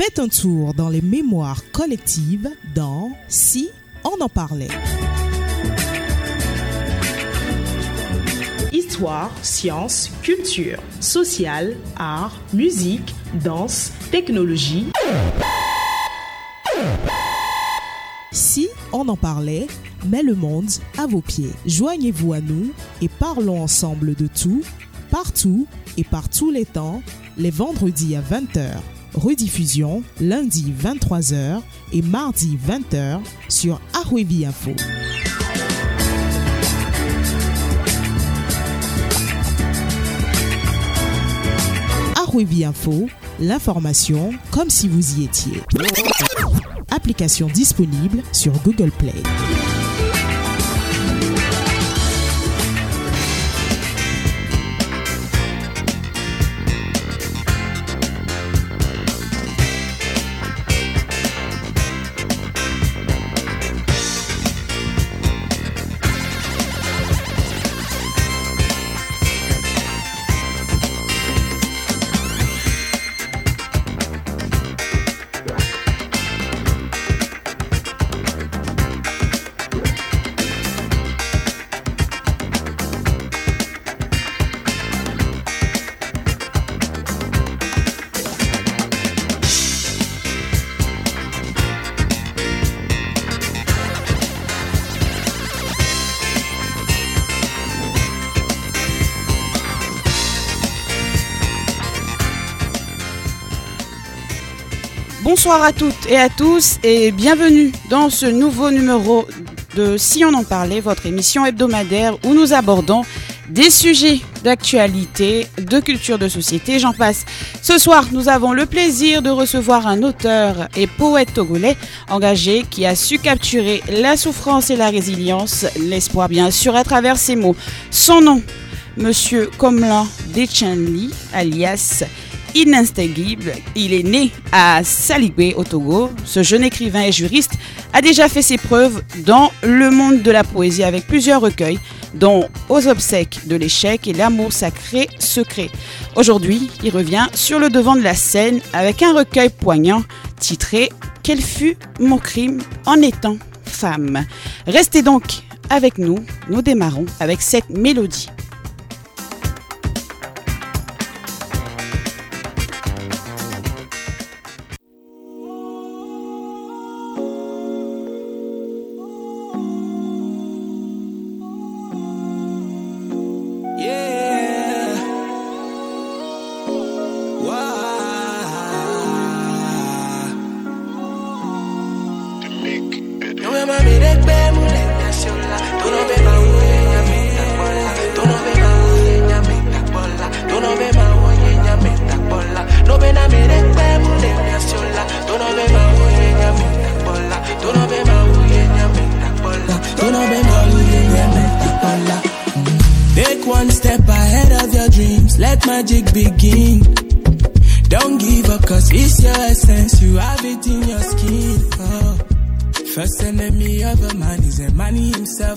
Faites un tour dans les mémoires collectives dans Si on en parlait. Histoire, sciences, culture, social, art, musique, danse, technologie. Si on en parlait, met le monde à vos pieds. Joignez-vous à nous et parlons ensemble de tout, partout et par tous les temps, les vendredis à 20h. Rediffusion lundi 23h et mardi 20h sur Ahwebi Info. Ahwebi Info, l'information comme si vous y étiez. Application disponible sur Google Play. Bonsoir à toutes et à tous et bienvenue dans ce nouveau numéro de Si on en parlait, votre émission hebdomadaire où nous abordons des sujets d'actualité, de culture de société, j'en passe. Ce soir, nous avons le plaisir de recevoir un auteur et poète togolais engagé qui a su capturer la souffrance et la résilience, l'espoir bien sûr à travers ses mots. Son nom, Monsieur Komlan Dechenli, alias Ininstigible. Il est né à Saligwe au Togo. Ce jeune écrivain et juriste a déjà fait ses preuves dans le monde de la poésie avec plusieurs recueils, dont Aux obsèques de l'échec et L'amour sacré secret. Aujourd'hui, il revient sur le devant de la scène avec un recueil poignant titré Quel fut mon crime en étant femme. Restez donc avec nous. Nous démarrons avec cette mélodie. Take one step ahead of your dreams, let magic begin. Don't give up cause it's your essence, you have it in your skin. Oh. First enemy of a man is a man himself.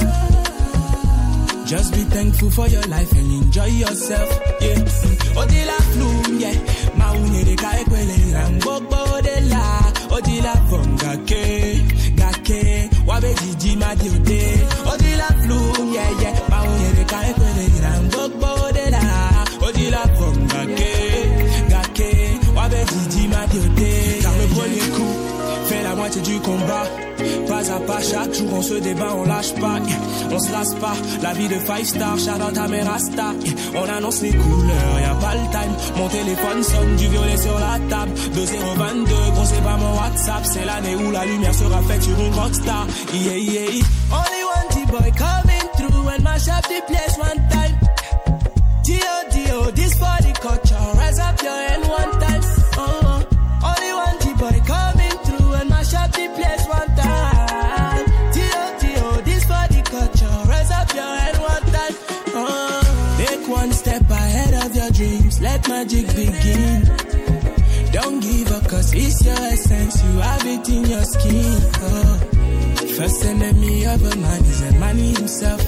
Just be thankful for your life and enjoy yourself. Yeah. Odila flu, yeah. Maunye de kai kwele rambobo de la. Odila from gake, wabe jiji madiode. Odila flu, yeah, yeah. Maunye de kai kwele rambobo de la. Odila from gake, wabe jiji madiode. Car le premier coup fait la moitié du combat. Pas à pas, chaque jour on se débat, on lâche pas, on se lasse pas. La vie de 5 stars, shout out à mes rastas. On annonce les couleurs, y'a pas le time. Mon téléphone sonne, du violet sur la table. 2022, gros c'est pas mon WhatsApp. C'est l'année où la lumière sera faite sur une rockstar. Yeah, yeah. Only one T-boy coming through and mash up the place one time. D.O.D.O. this for the culture. Rise up your hand one time. Only one T-boy coming through and mash up the place one time. D.O.D.O. this for the culture. Rise up your hand one time. Take one step ahead of your dreams. Let magic begin. Don't give up cause it's your essence. You have it in your skin. First enemy of a man is a man himself.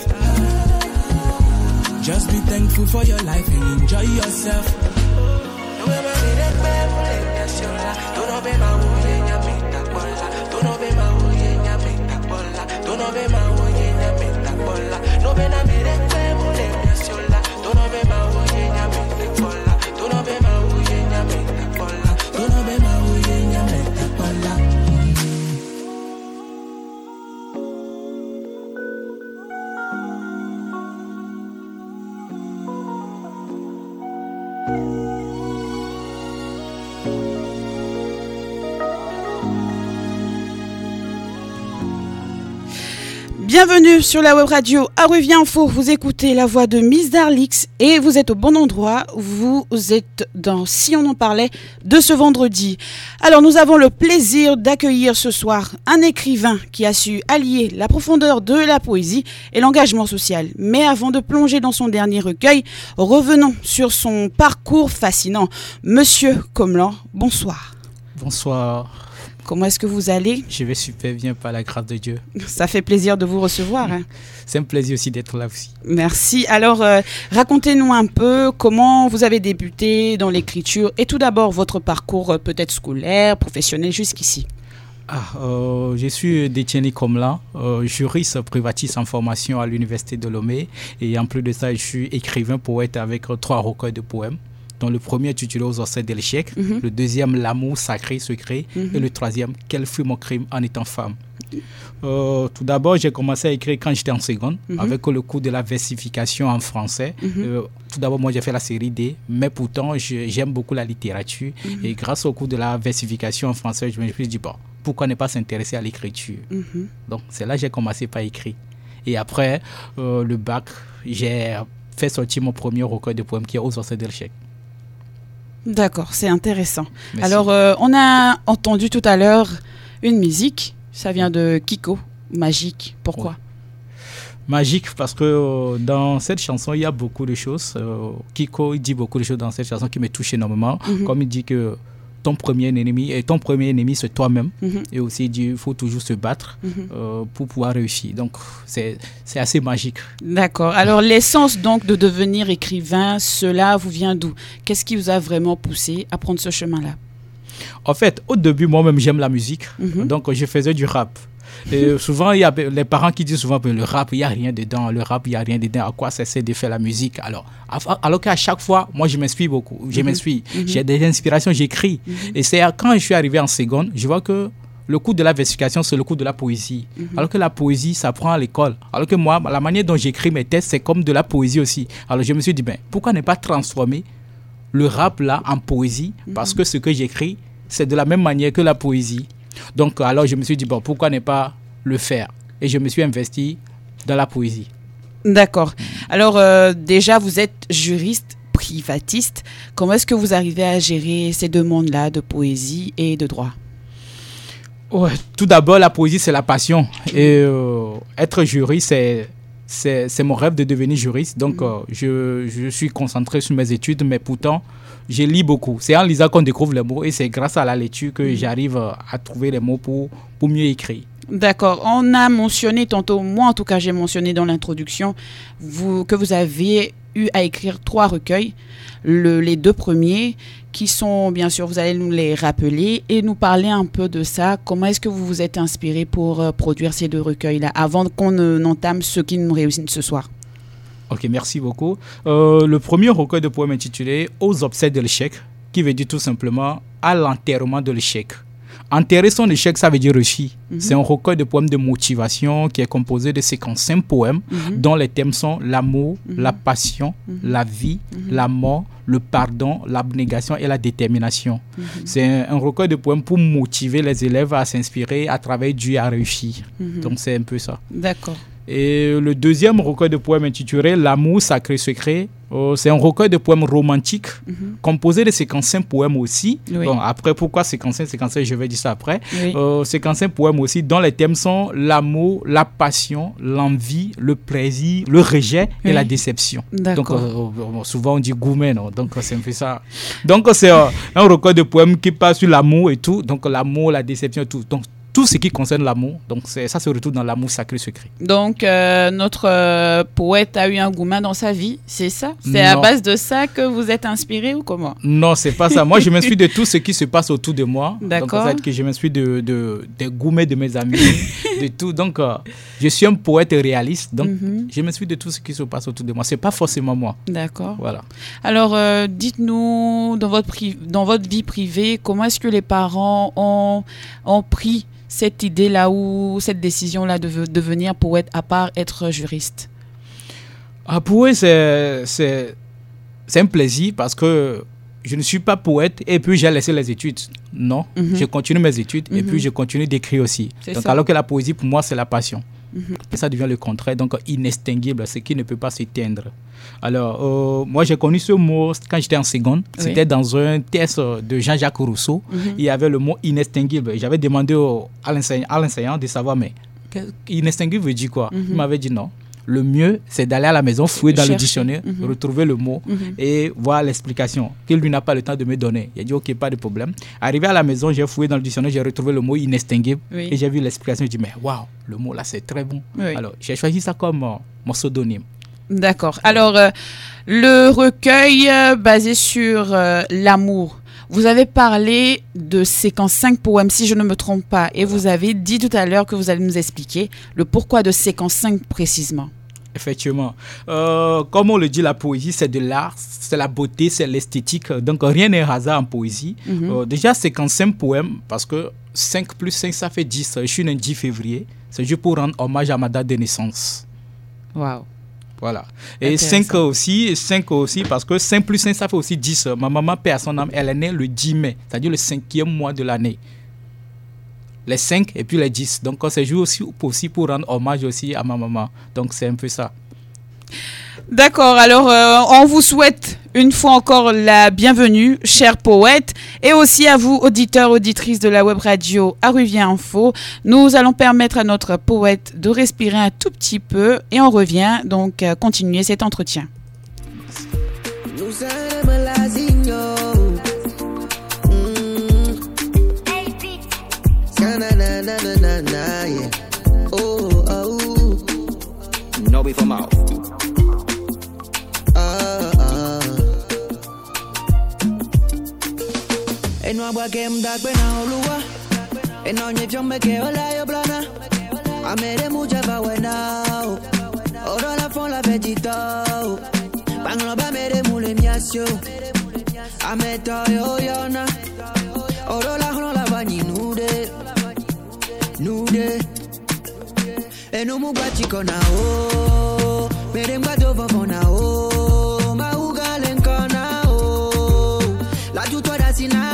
Just be thankful for your life and enjoy yourself. siola. Tu no ve ma uye nyamita bola. Tu no ve ma uye nyamita bola. Tu no ve ma uye nyamita bola. No ve na mire kwe mule siola. Tu no ve ma uye nyamita bola. Tu no ve ma uye nyamita bola. Tu no ve ma uye nyamita bola. Bienvenue sur la web radio Aruvia Info, vous écoutez la voix de Miss Darlix et vous êtes au bon endroit, vous êtes dans Si on en parlait de ce vendredi. Alors nous avons le plaisir d'accueillir ce soir un écrivain qui a su allier la profondeur de la poésie et l'engagement social. Mais avant de plonger dans son dernier recueil, revenons sur son parcours fascinant. Monsieur Komlan, bonsoir. Bonsoir. Comment est-ce que vous allez ? Je vais super bien par la grâce de Dieu. Ça fait plaisir de vous recevoir. Hein. C'est un plaisir aussi d'être là aussi. Merci. Alors, racontez-nous un peu comment vous avez débuté dans l'écriture et tout d'abord votre parcours peut-être scolaire, professionnel jusqu'ici. Je suis Déthié Komlan, juriste privatiste en formation à l'Université de Lomé. Et en plus de ça, je suis écrivain poète avec 3 recueils de poèmes. Dont le premier intitulé Aux obsèques de l'échec, le deuxième L'amour sacré, secret, et le troisième Quel fut mon crime en étant femme. Tout d'abord, j'ai commencé à écrire quand j'étais en seconde, avec le cours de la versification en français. Tout d'abord, moi j'ai fait la série D, mais pourtant j'aime beaucoup la littérature. Et grâce au cours de la versification en français, je me suis dit, bon, pourquoi ne pas s'intéresser à l'écriture. Donc c'est là que j'ai commencé par écrire. Et après le bac, j'ai fait sortir mon premier recueil de poèmes qui est Aux obsèques de l'échec. D'accord, c'est intéressant. Merci. Alors, on a entendu tout à l'heure une musique, ça vient de Kiko, Magique. Pourquoi ? Magique parce que dans cette chanson, il y a beaucoup de choses. Kiko, il dit beaucoup de choses dans cette chanson qui me touchent énormément. Comme il dit que ton premier ennemi, c'est toi-même. Et aussi, il dit qu'il faut toujours se battre pour pouvoir réussir. Donc, c'est assez magique. D'accord. Alors, l'essence donc de devenir écrivain, cela vous vient d'où ? Qu'est-ce qui vous a vraiment poussé à prendre ce chemin-là ? En fait, au début, moi-même, j'aime la musique. Donc, je faisais du rap. Et souvent, il y a les parents qui disent souvent que le rap, il n'y a rien dedans. Le rap, il n'y a rien dedans. À quoi ça sert de faire la musique ? Alors qu'à chaque fois, moi, je m'inspire beaucoup. J'ai des inspirations, j'écris. Et c'est quand je suis arrivé en seconde, je vois que le cours de la versification, c'est le cours de la poésie. Alors que la poésie, ça prend à l'école. Alors que moi, la manière dont j'écris mes textes, c'est comme de la poésie aussi. Alors je me suis dit, pourquoi ne pas transformer le rap là en poésie ? Parce que ce que j'écris, c'est de la même manière que la poésie. Donc, alors je me suis dit, pourquoi ne pas le faire ? Et je me suis investi dans la poésie. D'accord. Alors, déjà, vous êtes juriste privatiste. Comment est-ce que vous arrivez à gérer ces deux mondes-là de poésie et de droit ? Ouais, tout d'abord, la poésie, c'est la passion. Et être juriste, c'est mon rêve de devenir juriste. Donc, je suis concentré sur mes études, mais pourtant, je lis beaucoup. C'est en lisant qu'on découvre les mots et c'est grâce à la lecture que j'arrive à trouver les mots pour mieux écrire. D'accord. On a mentionné tantôt, moi en tout cas, j'ai mentionné dans l'introduction que vous aviez eu à écrire 3 recueils. Les 2 premiers qui sont, bien sûr, vous allez nous les rappeler et nous parler un peu de ça. Comment est-ce que vous vous êtes inspiré pour produire ces 2 recueils-là avant qu'on n'entame ce qui nous réussit ce soir ? Ok, merci beaucoup. Le premier recueil de poèmes intitulé Aux obsèques de l'échec, qui veut dire tout simplement à l'enterrement de l'échec. Enterrer son échec, ça veut dire réussir. C'est un recueil de poèmes de motivation qui est composé de 55 poèmes dont les thèmes sont l'amour, la passion, la vie, la mort, le pardon, l'abnégation et la détermination. C'est un recueil de poèmes pour motiver les élèves à s'inspirer, à travailler dur et à réussir. Donc c'est un peu ça. D'accord. Et le deuxième recueil de poèmes intitulé L'amour sacré secret, c'est un recueil de poèmes romantiques composé de 55 poèmes aussi. Oui. Bon, après, pourquoi 55, je vais dire ça après. Oui. 55 poèmes aussi dont les thèmes sont l'amour, la passion, l'envie, le plaisir, le rejet et la déception. D'accord. Donc, souvent on dit gourmet, non ? Donc, c'est un peu ça. Donc, c'est un recueil de poèmes qui parle sur l'amour et tout. Donc, l'amour, la déception et tout. Donc, tout ce qui concerne l'amour. Donc ça se retrouve dans l'amour sacré secret. Donc notre poète a eu un gourmand dans sa vie, c'est ça? C'est à base de ça que vous êtes inspiré ou comment? Non, c'est pas ça. Moi, je m'inspire de tout ce qui se passe autour de moi. D'accord. Donc, en fait, que je m'inspire des gourmets de mes amis, de tout. Donc, je suis un poète réaliste. Donc, je m'inspire de tout ce qui se passe autour de moi. C'est pas forcément moi. D'accord. Voilà. Alors, dites-nous, dans votre vie privée, comment est-ce que les parents ont pris cette idée-là ou cette décision-là de devenir poète à part être juriste? Pour eux, c'est un plaisir parce que je ne suis pas poète et puis j'ai laissé les études. Non, je continue mes études et puis je continue d'écrire aussi. Donc, alors que la poésie, pour moi, c'est la passion. Et ça devient le contraire, donc inextinguible, ce qui ne peut pas s'éteindre. Alors, moi, j'ai connu ce mot quand j'étais en seconde. Oui. C'était dans un test de Jean-Jacques Rousseau. Il y avait le mot inextinguible. J'avais demandé à l'enseignant de savoir, mais inextinguible veut dire quoi? Il m'avait dit non. Le mieux, c'est d'aller à la maison, fouiller dans le dictionnaire, retrouver le mot et voir l'explication qu'il lui n'a pas le temps de me donner. Il a dit, ok, pas de problème. Arrivé à la maison, j'ai fouillé dans le dictionnaire, j'ai retrouvé le mot inextinguible et j'ai vu l'explication. Je dis, mais waouh, le mot là, c'est très bon. Oui. Alors, j'ai choisi ça comme mon pseudonyme. D'accord. Alors, le recueil basé sur l'amour. Vous avez parlé de séquence 5 poèmes, si je ne me trompe pas, et vous avez dit tout à l'heure que vous allez nous expliquer le pourquoi de séquence 5 précisément. Effectivement. Comme on le dit, la poésie, c'est de l'art, c'est la beauté, c'est l'esthétique. Donc, rien n'est hasard en poésie. Déjà, séquence 5 poèmes, parce que 5 plus 5, ça fait 10. Je suis né le 10 février. C'est juste pour rendre hommage à ma date de naissance. Waouh. Voilà. Et 5 aussi, parce que 5 plus 5, ça fait aussi 10. Ma maman, paix à son âme, elle est née le 10 mai, c'est-à-dire le 5e mois de l'année. Les 5 et puis les 10. Donc, c'est juste aussi pour rendre hommage aussi à ma maman. Donc, c'est un peu ça. D'accord, alors on vous souhaite une fois encore la bienvenue, cher poète, et aussi à vous, auditeurs, auditrices de la web radio Aruvien Info. Nous allons permettre à notre poète de respirer un tout petit peu et on revient donc continuer cet entretien. No agua que mda pena oluwa no nye chombe que ola yo plana amere mucha pa buena oro la fon la vegeta pan no ba mere mule miasio ameto yo yona oro la bani nude enu mu gwa chikona o mere mba do fofona o ma ugalen kana o la tuto da sina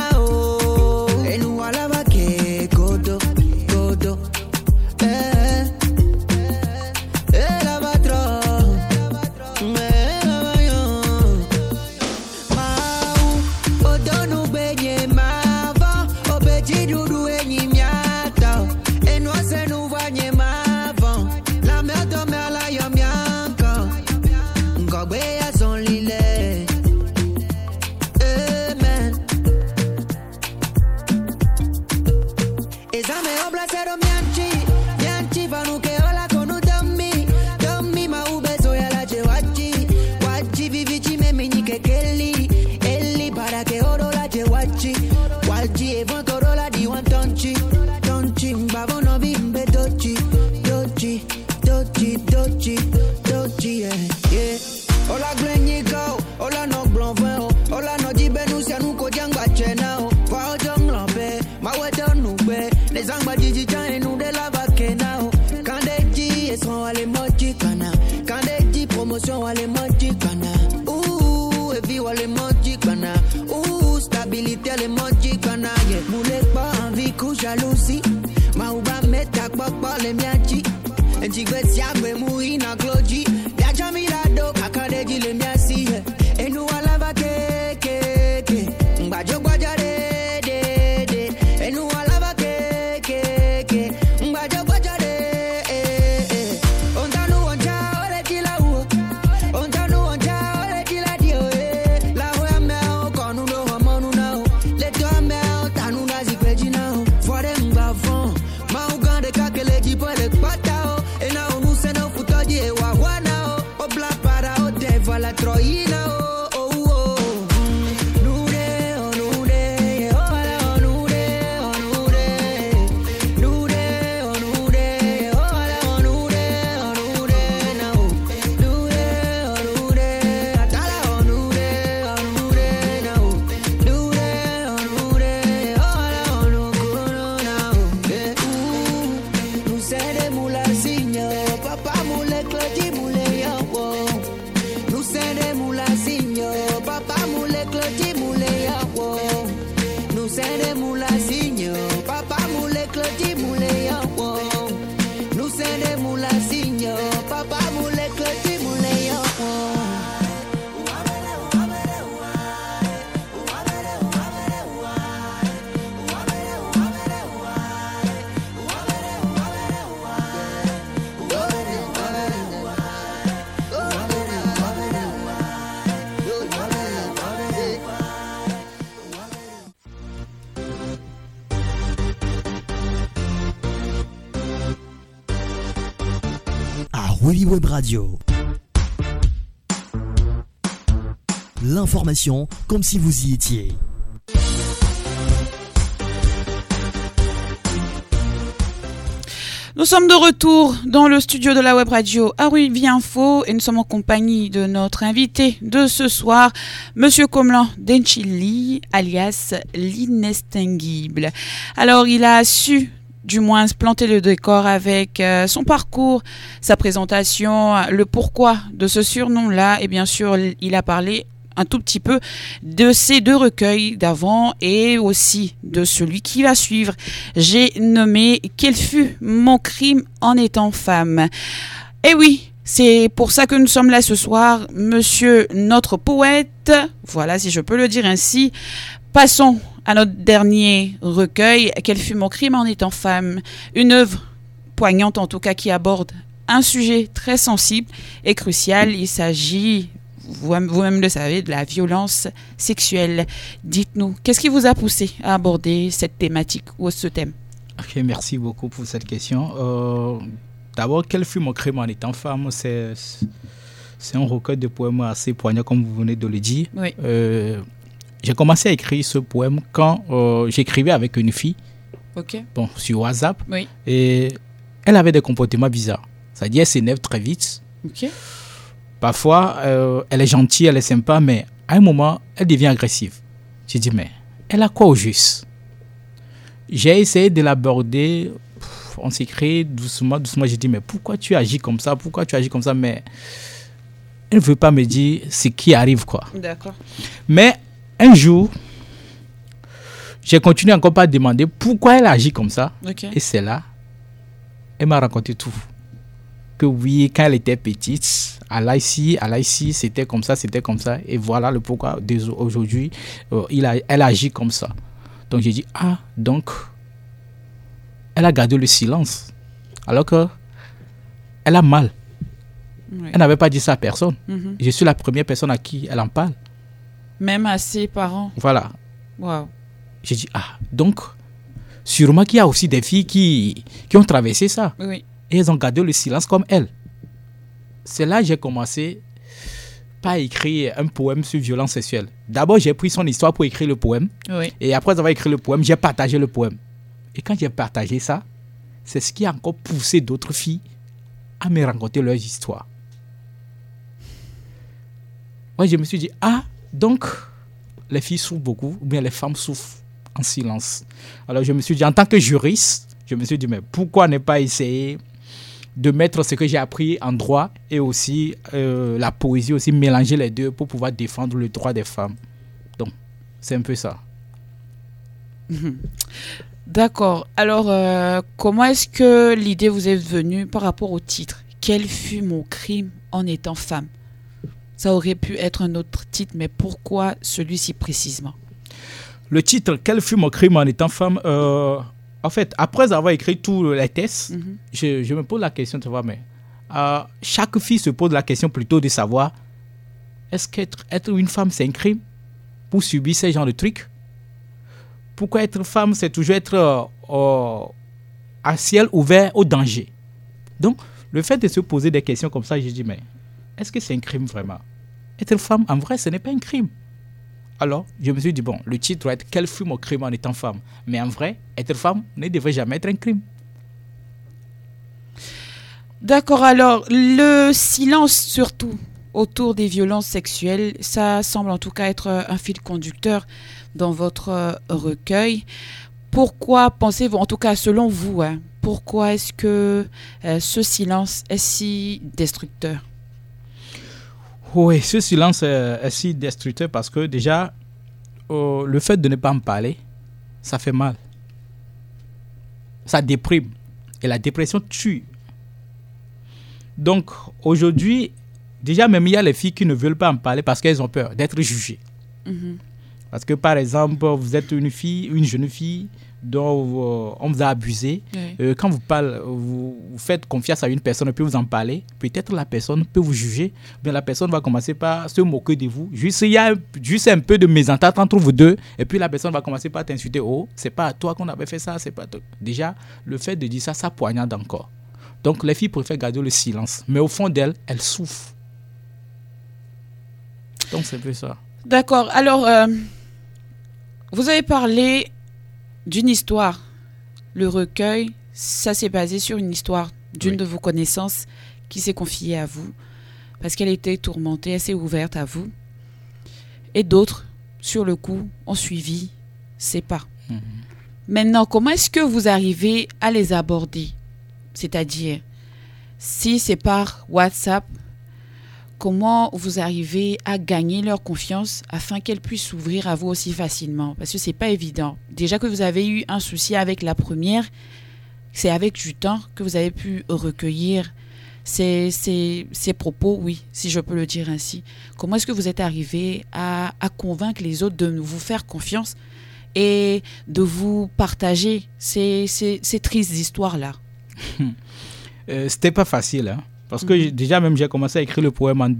la Troina, oh, oh, oh. Nure, oh, nure, oh, ala, oh, nure, oh, nure. Nure, oh, nure, oh, ala, oh, nure, na, oh. Nure, oh, nure, atala, oh, nure, na, oh. Nure, oh, ala, oh, nure, na, oh. Nous serons moulasigno, papa moule, clodi moule, yo, oh. Nous serons moulasigno, papa moule, clodi moule, yo, oh. Nous serons moulasigno, papa moule, clodi moule, yo, oh. Nous serons moulasigno, papa moule, clodi moule, yo, oh. À Weli Web Radio. L'information comme si vous y étiez. Nous sommes de retour dans le studio de la web radio à Weli Info et nous sommes en compagnie de notre invité de ce soir, Monsieur Komlan Denchili, alias l'inextinguible. Alors, il a su du moins planter le décor avec son parcours, sa présentation, le pourquoi de ce surnom-là et bien sûr, il a parlé un tout petit peu de ces deux recueils d'avant et aussi de celui qui va suivre. J'ai nommé « Quel fut mon crime en étant femme ?» Et oui, c'est pour ça que nous sommes là ce soir, monsieur notre poète, voilà si je peux le dire ainsi. Passons à notre dernier recueil, « Quel fut mon crime en étant femme ?» Une œuvre poignante en tout cas qui aborde un sujet très sensible et crucial. Il s'agit, vous-même le savez, de la violence sexuelle. Dites-nous, qu'est-ce qui vous a poussé à aborder cette thématique ou ce thème? Ok, merci beaucoup pour cette question. D'abord, quel fut mon crime en étant femme? C'est un recueil de poèmes assez poignant, comme vous venez de le dire. Oui. J'ai commencé à écrire ce poème quand j'écrivais avec une fille, bon, sur WhatsApp, oui. Et elle avait des comportements bizarres. C'est-à-dire, elle s'énerve très vite. Okay. Parfois, elle est gentille, elle est sympa, mais à un moment, elle devient agressive. J'ai dit, mais elle a quoi au juste? J'ai essayé de l'aborder, on s'écrit doucement. J'ai dit, mais pourquoi tu agis comme ça? Pourquoi tu agis comme ça? Mais elle ne veut pas me dire ce qui arrive, quoi. D'accord. Mais un jour, j'ai continué encore par demander pourquoi elle agit comme ça. Okay. Et c'est là, elle m'a raconté tout. Que oui, quand elle était petite, à l'IC, c'était comme ça. Et voilà le pourquoi aujourd'hui, elle agit comme ça. Donc j'ai dit, donc, elle a gardé le silence. Alors que elle a mal. Oui. Elle n'avait pas dit ça à personne. Mm-hmm. Je suis la première personne à qui elle en parle. Même à ses parents. Voilà. Wow. J'ai dit, donc, sûrement qu'il y a aussi des filles qui ont traversé ça. Oui. Et elles ont gardé le silence comme elle. C'est là que j'ai commencé par écrire un poème sur violence sexuelle. D'abord, j'ai pris son histoire pour écrire le poème. Oui. Et après avoir écrit le poème, j'ai partagé le poème. Et quand j'ai partagé ça, c'est ce qui a encore poussé d'autres filles à me raconter leurs histoires. Moi, je me suis dit, donc, les filles souffrent beaucoup, ou bien les femmes souffrent en silence. Alors, je me suis dit, en tant que juriste, je me suis dit, mais pourquoi ne pas essayer de mettre ce que j'ai appris en droit et aussi la poésie, aussi mélanger les deux pour pouvoir défendre le droit des femmes. Donc, c'est un peu ça. D'accord. Alors, comment est-ce que l'idée vous est venue par rapport au titre? Quel fut mon crime en étant femme? Ça aurait pu être un autre titre, mais pourquoi celui-ci précisément? Le titre, quel fut mon crime en étant femme? En fait, après avoir écrit tous les tests, je me pose la question, tu vois, mais chaque fille se pose la question plutôt de savoir, est-ce qu'être une femme, c'est un crime pour subir ce genre de trucs? Pourquoi être femme, c'est toujours être à ciel ouvert au danger? Donc, le fait de se poser des questions comme ça, je dis, mais est-ce que c'est un crime vraiment? être femme, en vrai, ce n'est pas un crime. Alors, je me suis dit, bon, le titre doit être « Quel fut mon crime en étant femme ?» Mais en vrai, être femme ne devrait jamais être un crime. D'accord, alors le silence surtout autour des violences sexuelles, ça semble en tout cas être un fil conducteur dans votre recueil. Pourquoi pensez-vous, en tout cas selon vous, pourquoi est-ce que ce silence est si destructeur? Oui, ce silence est si destructeur parce que déjà, le fait de ne pas en parler, ça fait mal. Ça déprime. Et la dépression tue. Donc, aujourd'hui, déjà même il y a les filles qui ne veulent pas en parler parce qu'elles ont peur d'être jugées. Parce que par exemple, vous êtes une jeune fille dont on vous a abusé. Oui. Quand vous parlez, vous faites confiance à une personne et puis vous en parlez, peut-être la personne peut vous juger. Bien, la personne va commencer par se moquer de vous. Il y a juste un peu de mésentente entre vous deux. Et puis la personne va commencer par t'insulter. Oh, c'est pas à toi qu'on avait fait ça, c'est pas à toi. Déjà, le fait de dire ça, ça poignarde encore. Donc les filles préfèrent garder le silence. Mais au fond d'elles, elles souffrent. Donc c'est un peu ça. D'accord, alors vous avez parlé d'une histoire. Le recueil, ça s'est basé sur une histoire d'une de vos connaissances qui s'est confiée à vous parce qu'elle était tourmentée, elle s'est ouverte à vous. Et d'autres, sur le coup, ont suivi ses pas. Maintenant, comment est-ce que vous arrivez à les aborder? C'est-à-dire, si c'est par WhatsApp, comment vous arrivez à gagner leur confiance afin qu'elles puissent s'ouvrir à vous aussi facilement? Parce que ce n'est pas évident. Déjà que vous avez eu un souci avec la première, c'est avec du temps que vous avez pu recueillir ces propos, oui, si je peux le dire ainsi. Comment est-ce que vous êtes arrivé à convaincre les autres de vous faire confiance et de vous partager ces tristes histoires-là? C'était pas facile, hein, parce que déjà même j'ai commencé à écrire le poème en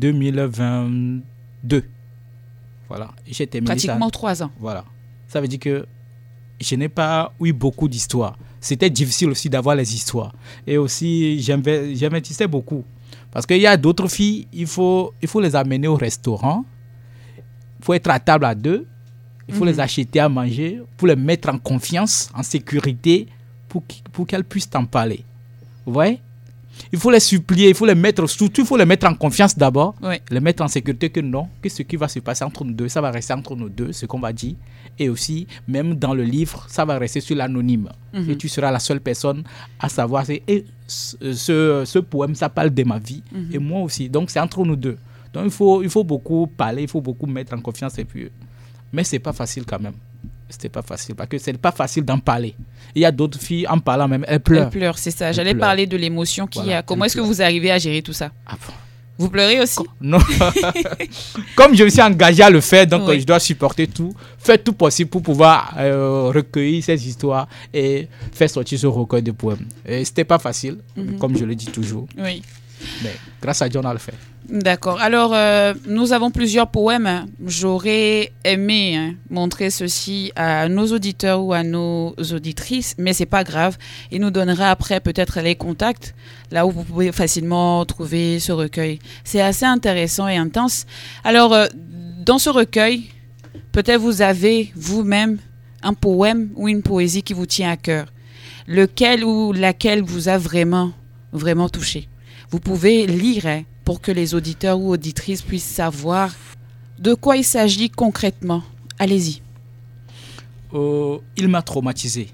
2022. Voilà, j'ai terminé pratiquement ça. 3 ans. Voilà, ça veut dire que je n'ai pas eu beaucoup d'histoires. C'était difficile aussi d'avoir les histoires. Et aussi, j'investissais beaucoup. Parce qu'il y a d'autres filles, il faut les amener au restaurant. Il faut être à table à deux. Il faut les acheter à manger, pour les mettre en confiance, en sécurité, pour qu'elles puissent t'en parler. Vous voyez? Il faut les supplier, il faut les mettre en confiance d'abord, les mettre en sécurité que non, que ce qui va se passer entre nous deux, ça va rester entre nous deux, ce qu'on va dire. Et aussi, même dans le livre, ça va rester sur l'anonyme. Et tu seras la seule personne à savoir. Et ce poème, ça parle de ma vie. Et moi aussi. Donc, c'est entre nous deux. Donc, il faut beaucoup parler, il faut beaucoup mettre en confiance. Et puis, mais ce n'est pas facile quand même. C'était pas facile parce que c'est pas facile d'en parler. Il y a d'autres filles en parlant même, elles pleurent. Elles pleurent, c'est ça. J'allais parler de l'émotion qu'il y a. Comment est-ce que vous arrivez à gérer tout ça? Vous pleurez aussi? Non. Comme je me suis engagé à le faire, donc je dois supporter tout, faire tout possible pour pouvoir recueillir ces histoires et faire sortir ce recueil de poèmes. Et c'était pas facile, comme je le dis toujours. Oui. Mais grâce à Dieu, on a le fait. D'accord. Alors, nous avons plusieurs poèmes. J'aurais aimé montrer ceci à nos auditeurs ou à nos auditrices, mais c'est pas grave. Il nous donnera après peut-être les contacts, là où vous pouvez facilement trouver ce recueil. C'est assez intéressant et intense. Alors, dans ce recueil, peut-être vous avez vous-même un poème ou une poésie qui vous tient à cœur. Lequel ou laquelle vous a vraiment, vraiment touché. Vous pouvez lire pour que les auditeurs ou auditrices puissent savoir de quoi il s'agit concrètement. Allez-y. Il m'a traumatisé.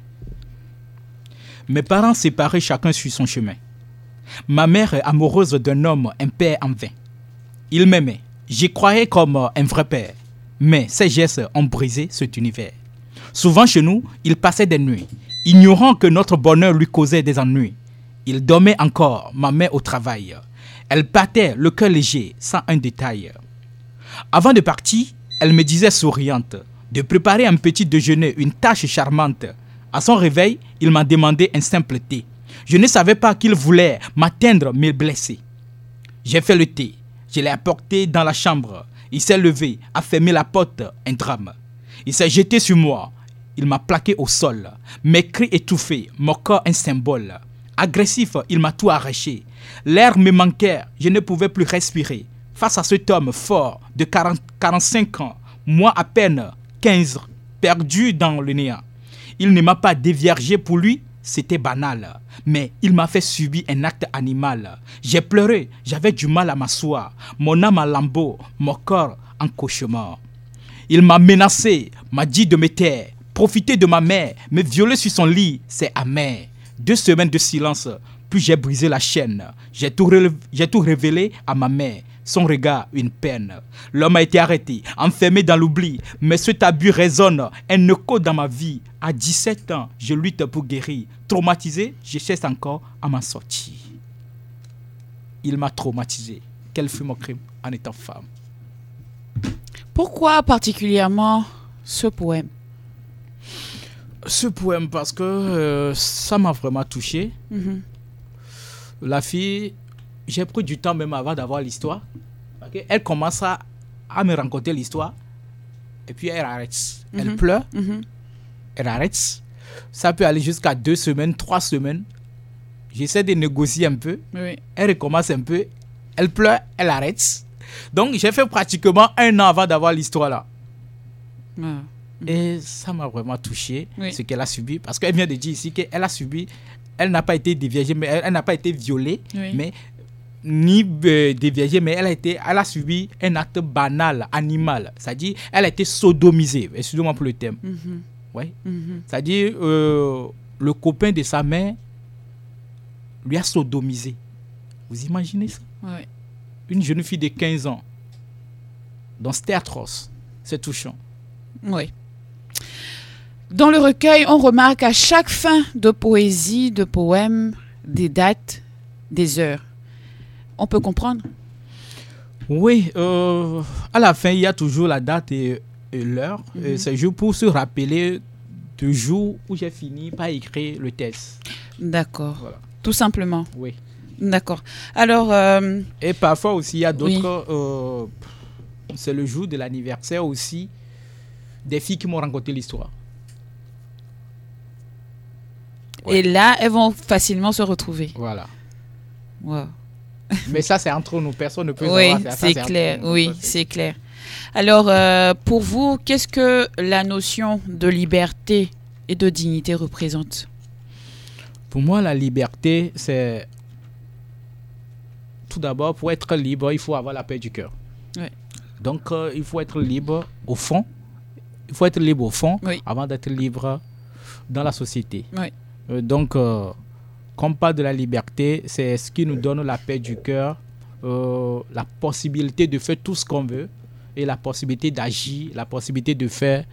Mes parents séparés, chacun suit son chemin. Ma mère est amoureuse d'un homme, un père en vain. Il m'aimait. J'y croyais comme un vrai père. Mais ses gestes ont brisé cet univers. Souvent chez nous, il passait des nuits, ignorant que notre bonheur lui causait des ennuis. Il dormait encore, ma mère au travail. Elle battait le cœur léger, sans un détail. Avant de partir, elle me disait souriante de préparer un petit déjeuner, une tâche charmante. À son réveil, il m'a demandé un simple thé. Je ne savais pas qu'il voulait m'atteindre, me blesser. J'ai fait le thé, je l'ai apporté dans la chambre. Il s'est levé, a fermé la porte, un drame. Il s'est jeté sur moi, il m'a plaqué au sol. Mes cris étouffés, mon corps un symbole. Agressif, il m'a tout arraché. L'air me manquait, je ne pouvais plus respirer. face à cet homme fort de 45 ans, moi à peine 15, perdu dans le néant. Il ne m'a pas déviergé, pour lui, c'était banal. Mais il m'a fait subir un acte animal. J'ai pleuré, j'avais du mal à m'asseoir. Mon âme en lambeaux, mon corps en cauchemar. Il m'a menacé, m'a dit de me taire, profiter de ma mère, me violer sur son lit, c'est amer. 2 semaines de silence, puis j'ai brisé la chaîne. J'ai tout révélé à ma mère. Son regard, une peine. L'homme a été arrêté, enfermé dans l'oubli. Mais cet abus résonne, un écho dans ma vie. À 17 ans, je lutte pour guérir. Traumatisé, je cherche encore à m'en sortir. Il m'a traumatisé. Quel fut mon crime en étant femme? Pourquoi particulièrement ce poème? Ce poème, parce que ça m'a vraiment touché. La fille, j'ai pris du temps même avant d'avoir l'histoire. Okay? Elle commence à me raconter l'histoire. Et puis elle arrête. Elle pleure. Elle arrête. Ça peut aller jusqu'à 2 semaines, 3 semaines. J'essaie de négocier un peu. Oui. Elle recommence un peu. Elle pleure, elle arrête. Donc j'ai fait pratiquement 1 an avant d'avoir l'histoire là. Ah. Et ça m'a vraiment touché, Oui. ce qu'elle a subi. Parce qu'elle vient de dire ici qu'elle a subi, elle n'a pas été déviergée, mais elle n'a pas été violée, Oui. mais ni déviergée, mais elle a subi un acte banal, animal. C'est-à-dire, elle a été sodomisée. Excusez-moi pour le terme. Ouais. C'est-à-dire, le copain de sa mère lui a sodomisé. Vous imaginez ça? Ouais. Une jeune fille de 15 ans. Donc, c'était atroce. C'est touchant. Oui. Dans le recueil, on remarque à chaque fin de poésie, de poème, des dates, des heures. On peut comprendre? Oui, à la fin, il y a toujours la date et l'heure. C'est juste pour se rappeler du jour où j'ai fini par écrire le texte. D'accord. Voilà. Tout simplement. Oui. D'accord. Alors, Et parfois aussi, il y a d'autres... c'est le jour de l'anniversaire aussi des filles qui m'ont raconté l'histoire. Ouais. et là, elles vont facilement se retrouver. Voilà. Wow. Mais ça, c'est entre nous. Personne ne peut Oui, savoir. Ça, c'est entre clair. nous. Oui, Ça, c'est clair. Alors, pour vous, qu'est-ce que la notion de liberté et de dignité représente? Pour moi, la liberté, c'est... Tout d'abord, pour être libre, il faut avoir la paix du cœur. Oui. Donc, il faut être libre au fond. Il faut être libre au fond Oui. avant d'être libre dans la société. Oui. Donc, quand on parle de la liberté, c'est ce qui nous donne la paix du cœur, la possibilité de faire tout ce qu'on veut et la possibilité d'agir, la possibilité de faire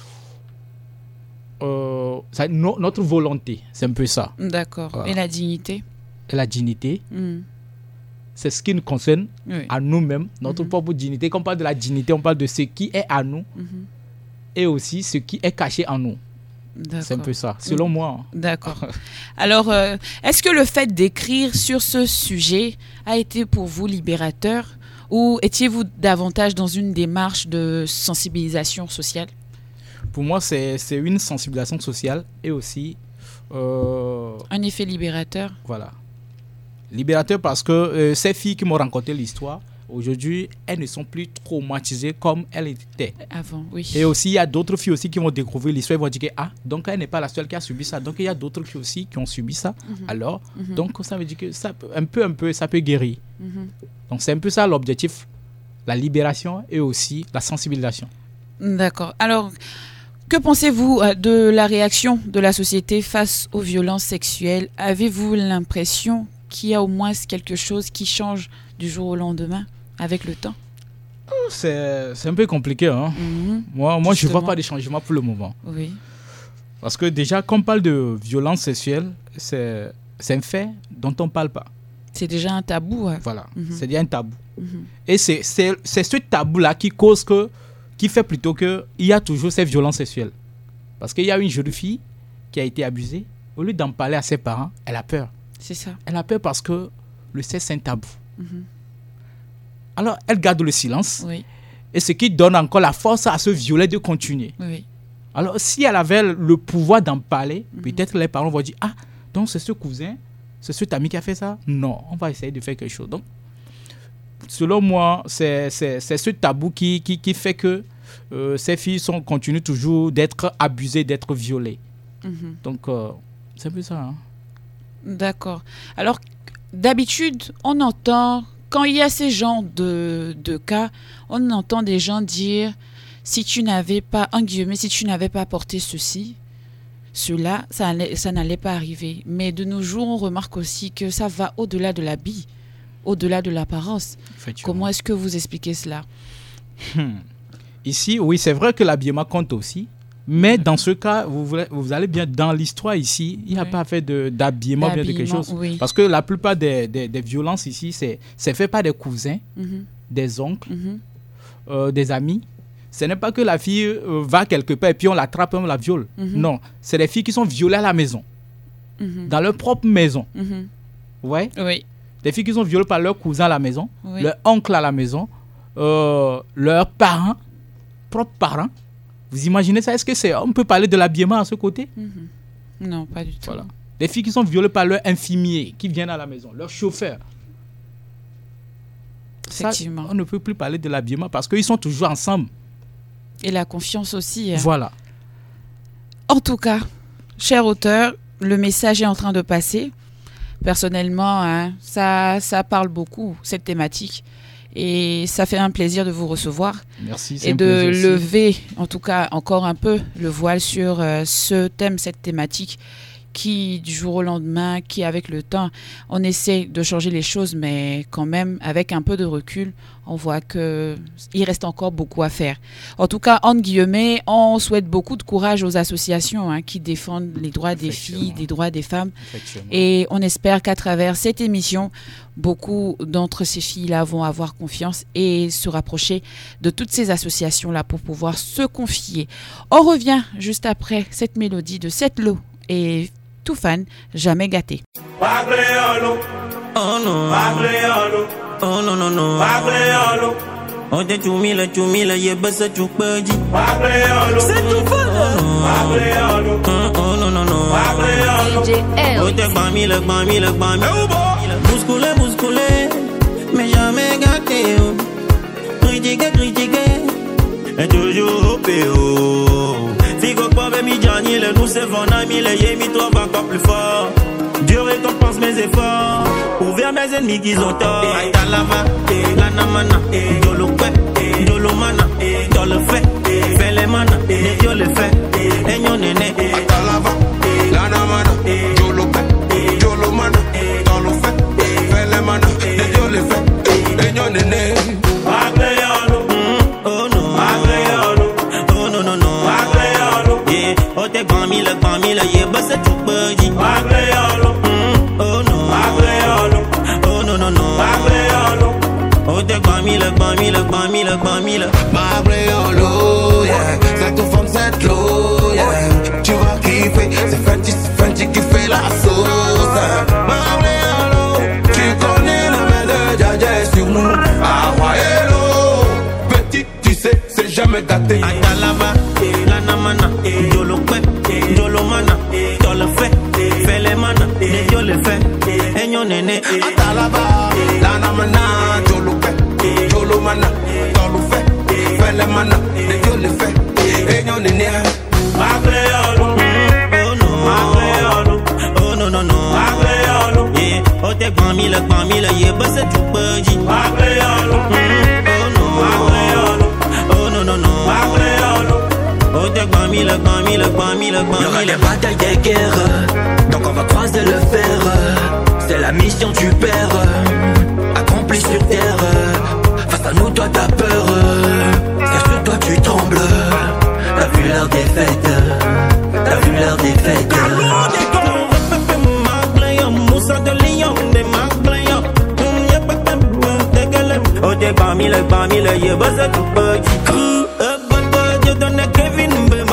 notre volonté. C'est un peu ça. D'accord. Voilà. Et la dignité? Et la dignité, Hmm. c'est ce qui nous concerne Oui. à nous-mêmes, notre propre dignité. Quand on parle de la dignité, on parle de ce qui est à nous et aussi ce qui est caché en nous. D'accord. C'est un peu ça, selon moi. D'accord. Alors, est-ce que le fait d'écrire sur ce sujet a été pour vous libérateur ou étiez-vous davantage dans une démarche de sensibilisation sociale? Pour moi, c'est une sensibilisation sociale et aussi, Un effet libérateur? voilà, libérateur parce que ces filles qui m'ont raconté l'histoire, aujourd'hui, elles ne sont plus traumatisées comme elles étaient. Avant, oui. Et aussi, il y a d'autres filles aussi qui vont découvrir l'histoire. Ils vont dire que, ah, donc elle n'est pas la seule qui a subi ça. Donc, il y a d'autres filles aussi qui ont subi ça. Alors, donc, ça veut dire que ça, un peu, ça peut guérir. Donc, c'est un peu ça l'objectif. La libération et aussi la sensibilisation. D'accord. Alors, que pensez-vous de la réaction de la société face aux violences sexuelles? Avez-vous l'impression qu'il y a au moins quelque chose qui change du jour au lendemain avec le temps? C'est un peu compliqué. Hein? Moi je ne Justement. vois pas de changement pour le moment. Oui. Parce que déjà, quand on parle de violence sexuelle, c'est un fait dont on ne parle pas. C'est déjà un tabou. Ouais. Voilà, c'est déjà un tabou. Et c'est ce tabou-là qui fait plutôt qu'il y a toujours ces violences sexuelles. Parce qu'il y a une jeune fille qui a été abusée. Au lieu d'en parler à ses parents, elle a peur. C'est ça. Elle a peur parce que le sexe, c'est un tabou. Alors, elle garde le silence. Oui. Et ce qui donne encore la force à ce violet de continuer. Oui. Alors, si elle avait le pouvoir d'en parler, peut-être les parents vont dire, ah, donc c'est ce cousin, c'est cet ami qui a fait ça? Non, on va essayer de faire quelque chose. Donc, selon moi, c'est ce tabou qui fait que ces filles continuent toujours d'être abusées, d'être violées. Donc, c'est un peu ça. Hein. D'accord. Alors, d'habitude, on entend, quand il y a ces genres de cas, on entend des gens dire, si tu n'avais pas, en guillemets, si tu n'avais pas porté ceci, cela, ça n'allait pas arriver. Mais de nos jours, on remarque aussi que ça va au-delà de l'habit, au-delà de l'apparence. Comment est-ce que vous expliquez cela? Ici, oui, c'est vrai que l'habillement compte aussi. Mais dans ce cas, vous allez bien dans l'histoire ici, il n'y a pas fait d'habillement bien de quelque chose. Oui. Parce que la plupart des violences ici, c'est fait par des cousins, des oncles, des amis. Ce n'est pas que la fille va quelque part et puis on l'attrape et on la viole. Non, c'est des filles qui sont violées à la maison, dans leur propre maison. Ouais? Oui. Des filles qui sont violées par leurs cousins à la maison, leur oncle à la maison, leurs parents, propres parents. Vous imaginez ça? On peut parler de l'habillement à ce côté? Non, pas du tout. Voilà. Des filles qui sont violées par leur infirmier qui viennent à la maison, leur chauffeur. Effectivement. Ça, on ne peut plus parler de l'habillement parce qu'ils sont toujours ensemble. Et la confiance aussi. Voilà. En tout cas, cher auteur, le message est en train de passer. Personnellement, ça parle beaucoup, cette thématique. Et ça fait un plaisir de vous recevoir. Merci. Et de lever, en tout cas, encore un peu le voile sur ce thème, cette thématique qui, du jour au lendemain, qui, avec le temps, on essaie de changer les choses, mais quand même, avec un peu de recul, on voit qu'il reste encore beaucoup à faire. En tout cas, entre guillemets, on souhaite beaucoup de courage aux associations qui défendent les droits des filles, les droits des femmes. Et on espère qu'à travers cette émission, beaucoup d'entre ces filles-là vont avoir confiance et se rapprocher de toutes ces associations-là pour pouvoir se confier. On revient juste après cette mélodie de Setlo et Toufan, Jamais gâté. Oh non. Oh non, non, non. On te chumila, yebasa chupaji. C'est tout fun. Oh non, non, non. On te bamila. Bousculé, mais jamais gâté. Critiqué, et toujours au PO. Figo pas mi Gianni, le nous c'est von ami, le yemi toi va encore plus fort. Dieu récompense mes efforts. Ouvert mes ennemis qui ont tort. Aïtalava, Lanamana, Dolomana, dans le fait, fais les manas, Dieu le fait, et nyon néné. Aïtalava, Lanamana, Dolomana, dans le fait, fais les manas, Dieu le fait, et nyon néné. Oh non, oh non, non, non. Oh te bamila, yebasa chupaji. Oh non, oh non, non, non. Oh te bamila. Mabréolo, yeah. C'est tout femme, c'est l'eau, yeah. Tu vas kiffer, c'est Fenty qui fait la sauce. Mabréolo, tu connais le maître de Djadja sur nous. Ah ouais, hello. Petit, tu sais, c'est jamais gâté. Aïtalava, Lanamana, Dolomana, dans le fait, fais les manas, Dieu le fait, et nyon néné. Atalaba, Lanamana, Dolomana, dans le fait, fais les manas, Dieu le fait, et nyon néné. Oh non, non, non. Oh te bamila, yebasa chupaji. Oh non, non, non. Oh te bamila. Y'aura des batailles, des guerres, donc on va croiser le fer. C'est la mission du père, accomplie sur terre. Face à nous, toi t'as peur, sache que toi tu trembles. T'as vu leur défaite, Oh te bamila, yebasa chupaji. Dieu donne Kevin,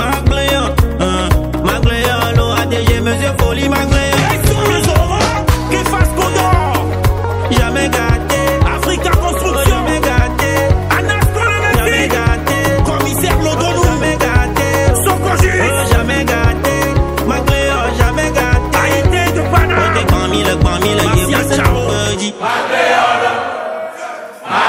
Magléa, l'eau ADG, monsieur Folie, Magléa. Qui fasse Condor. Jamais gâté. Africa Construction. Jamais gâté. Anas Colonel. Jamais gâté. Commissaire Lodonou. Jamais gâté. Sokoji. Jamais gâté. Magléa, jamais gâté. Haïté de Panama. Oh, t'es Bamila, y'a pas ça. Magléa,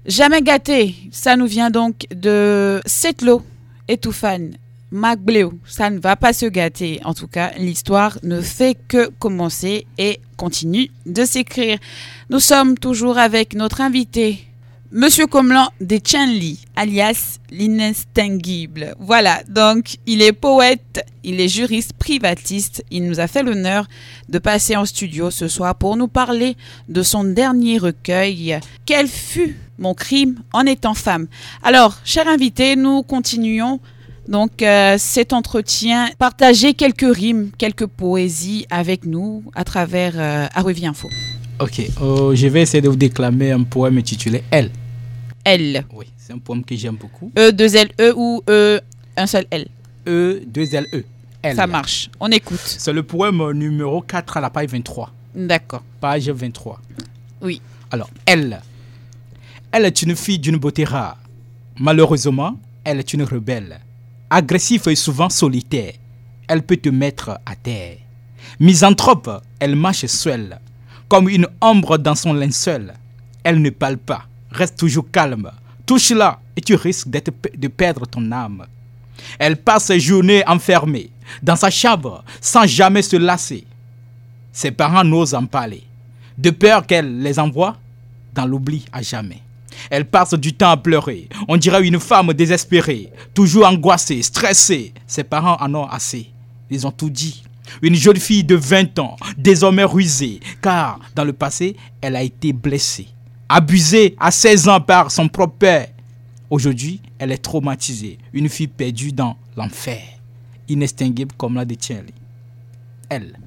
Jamais gâté, ça nous vient donc de Setlo et Toufan. Magbleu, ça ne va pas se gâter. En tout cas, l'histoire ne fait que commencer et continue de s'écrire. Nous sommes toujours avec notre invité, Monsieur Komlan de Chenli, alias l'inextinguible. Voilà, donc il est poète, il est juriste privatiste. Il nous a fait l'honneur de passer en studio ce soir pour nous parler de son dernier recueil, Quel fut mon crime en étant femme. Alors, cher invité, nous continuons donc cet entretien. Partagez quelques rimes, quelques poésies avec nous à travers Arrevie Info. Ok, je vais essayer de vous déclamer un poème intitulé Elle. Elle. Oui, c'est un poème que j'aime beaucoup. E, 2 L, E ou E, un seul L. E, 2 L, E. Elle. Ça marche, on écoute. C'est le poème numéro 4 à la page 23. D'accord. Page 23. Oui. Alors, elle. Elle est une fille d'une beauté rare. Malheureusement, elle est une rebelle. Agressive et souvent solitaire. Elle peut te mettre à terre. Misanthrope, elle marche seule. Comme une ombre dans son linceul. Elle ne parle pas. Reste toujours calme. Touche-la et tu risques de perdre ton âme. Elle passe ses journées enfermée dans sa chambre sans jamais se lasser. Ses parents n'osent en parler, de peur qu'elle les envoie dans l'oubli à jamais. Elle passe du temps à pleurer. On dirait une femme désespérée, toujours angoissée, stressée. Ses parents en ont assez. Ils ont tout dit. Une jeune fille de 20 ans, désormais rusée, car dans le passé, elle a été blessée. Abusée à 16 ans par son propre père. Aujourd'hui, elle est traumatisée. Une fille perdue dans l'enfer. Inextinguible comme la de Thierry. Elle.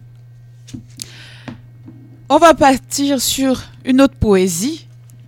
On va partir sur une autre poésie.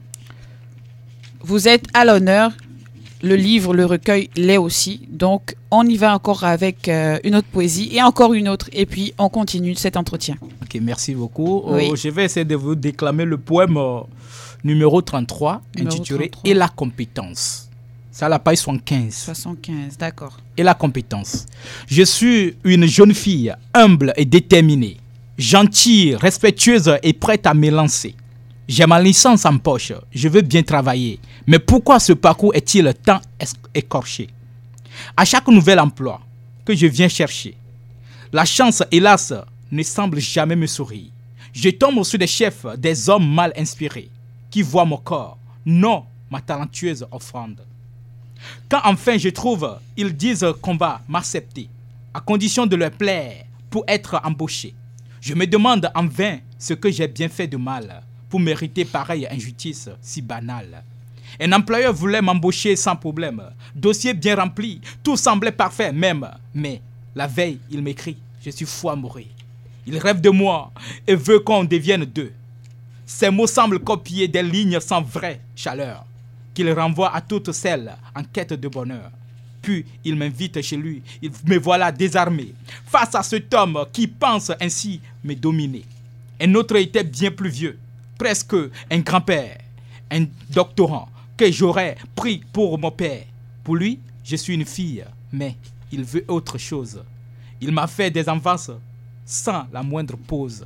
Vous êtes à l'honneur. Le livre, le recueil l'est aussi. Donc, on y va encore avec une autre poésie et encore une autre. Et puis, on continue cet entretien. Ok, merci beaucoup. Oui. Je vais essayer de vous déclamer le poème numéro 33, intitulé 33. Et la compétence. C'est à la page 75. 75, d'accord. Et la compétence. Je suis une jeune fille humble et déterminée, gentille, respectueuse et prête à me lancer. J'ai ma licence en poche, je veux bien travailler. Mais pourquoi ce parcours est-il tant écorché? À chaque nouvel emploi que je viens chercher, la chance, hélas, ne semble jamais me sourire. Je tombe sur des chefs, des hommes mal inspirés, qui voient mon corps, non ma talentueuse offrande. Quand enfin je trouve, ils disent qu'on va m'accepter, à condition de leur plaire pour être embauché. Je me demande en vain ce que j'ai bien fait de mal pour mériter pareille injustice si banale. Un employeur voulait m'embaucher sans problème, dossier bien rempli, tout semblait parfait même. Mais la veille, il m'écrit, je suis fou à mourir. Il rêve de moi et veut qu'on devienne deux. Ces mots semblent copier des lignes sans vraie chaleur, qu'il renvoie à toutes celles en quête de bonheur. Puis il m'invite chez lui, me voilà désarmé, face à cet homme qui pense ainsi me dominer. Un autre était bien plus vieux, presque un grand-père, un doctorant que j'aurais pris pour mon père. Pour lui, je suis une fille, mais il veut autre chose. Il m'a fait des avances sans la moindre pause.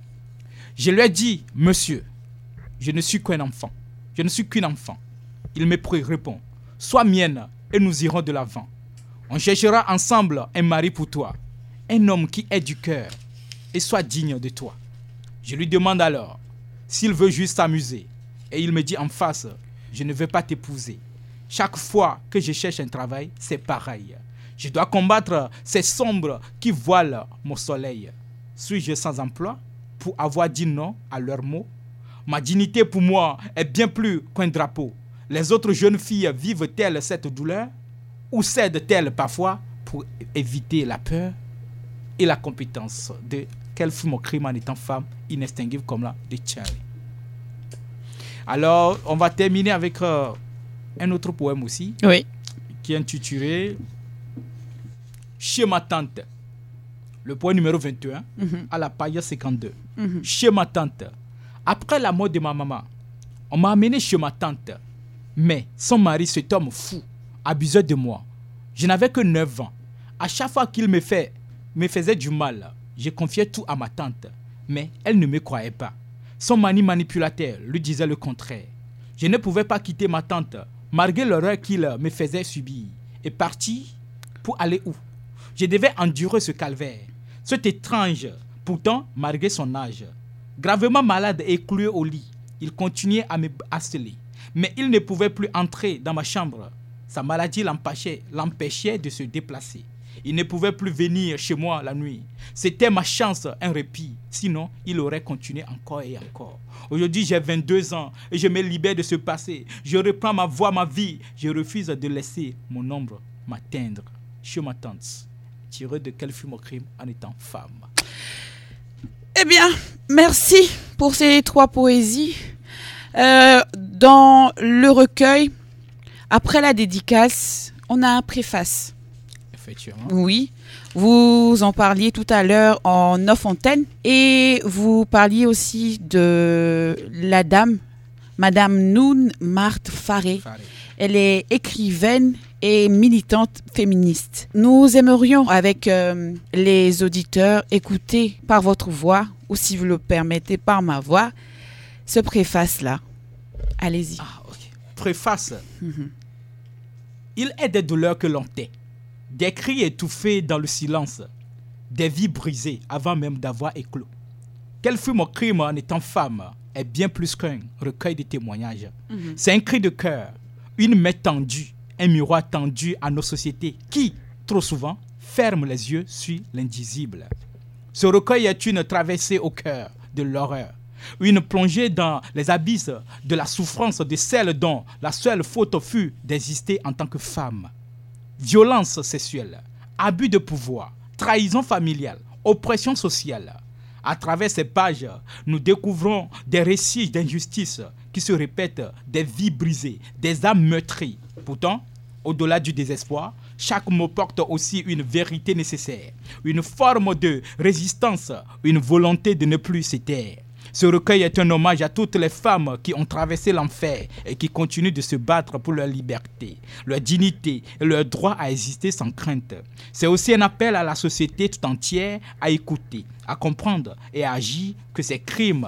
Je lui ai dit, monsieur, je ne suis qu'un enfant. Je ne suis qu'une enfant. Il me répond, sois mienne et nous irons de l'avant. On cherchera ensemble un mari pour toi, un homme qui ait du cœur et soit digne de toi. Je lui demande alors s'il veut juste s'amuser et il me dit en face, je ne veux pas t'épouser. Chaque fois que je cherche un travail, c'est pareil. Je dois combattre ces sombres qui voilent mon soleil. Suis-je sans emploi pour avoir dit non à leurs mots? Ma dignité pour moi est bien plus qu'un drapeau. Les autres jeunes filles vivent-elles cette douleur ou cèdent-elles parfois pour éviter la peur et la compétence de quel fut mon crime en étant femme inextinguible comme la de Charlie. Alors, on va terminer avec un autre poème aussi, Oui. qui est intitulé Chez ma tante. Le poème numéro 21, à la page 52. Chez ma tante. Après la mort de ma maman, on m'a amené chez ma tante. Mais son mari, cet homme fou, abusait de moi. Je n'avais que 9 ans. À chaque fois qu'il me faisait du mal, je confiais tout à ma tante. Mais elle ne me croyait pas. Son mari manipulateur lui disait le contraire. Je ne pouvais pas quitter ma tante, malgré l'horreur qu'il me faisait subir. Et parti pour aller où? Je devais endurer ce calvaire, cet étrange, pourtant malgré son âge. Gravement malade et cloué au lit, il continuait à me harceler. Mais il ne pouvait plus entrer dans ma chambre. Sa maladie l'empêchait de se déplacer. Il ne pouvait plus venir chez moi la nuit. C'était ma chance, un répit. Sinon, il aurait continué encore et encore. Aujourd'hui, j'ai 22 ans et je me libère de ce passé. Je reprends ma voie, ma vie. Je refuse de laisser mon ombre m'atteindre chez ma tante. Tiré de quel fut mon crime en étant femme. Eh bien, merci pour ces 3 poésies. Dans le recueil, après la dédicace, on a un préface. Effectivement. Oui, vous en parliez tout à l'heure en off-antenne et vous parliez aussi de la dame, Madame Noun Marthe Faré. Elle est écrivaine et militante féministe. Nous aimerions, avec les auditeurs, écouter par votre voix, ou si vous le permettez, par ma voix, ce préface-là. Allez-y. Ah, ok. Préface. Il est des douleurs que l'on tait, des cris étouffés dans le silence, des vies brisées avant même d'avoir éclos. Quel fut mon crime en étant femme est bien plus qu'un recueil de témoignages. C'est un cri de cœur, une main tendue, un miroir tendu à nos sociétés qui, trop souvent, ferment les yeux sur l'indisible. Ce recueil est une traversée au cœur de l'horreur, une plongée dans les abysses de la souffrance de celle dont la seule faute fut d'exister en tant que femme. Violence sexuelle, abus de pouvoir, trahison familiale, oppression sociale. À travers ces pages, nous découvrons des récits d'injustice qui se répètent, des vies brisées, des âmes meurtries. Pourtant, au-delà du désespoir, chaque mot porte aussi une vérité nécessaire, une forme de résistance, une volonté de ne plus se taire. Ce recueil est un hommage à toutes les femmes qui ont traversé l'enfer et qui continuent de se battre pour leur liberté, leur dignité et leur droit à exister sans crainte. C'est aussi un appel à la société tout entière à écouter, à comprendre et à agir que ces crimes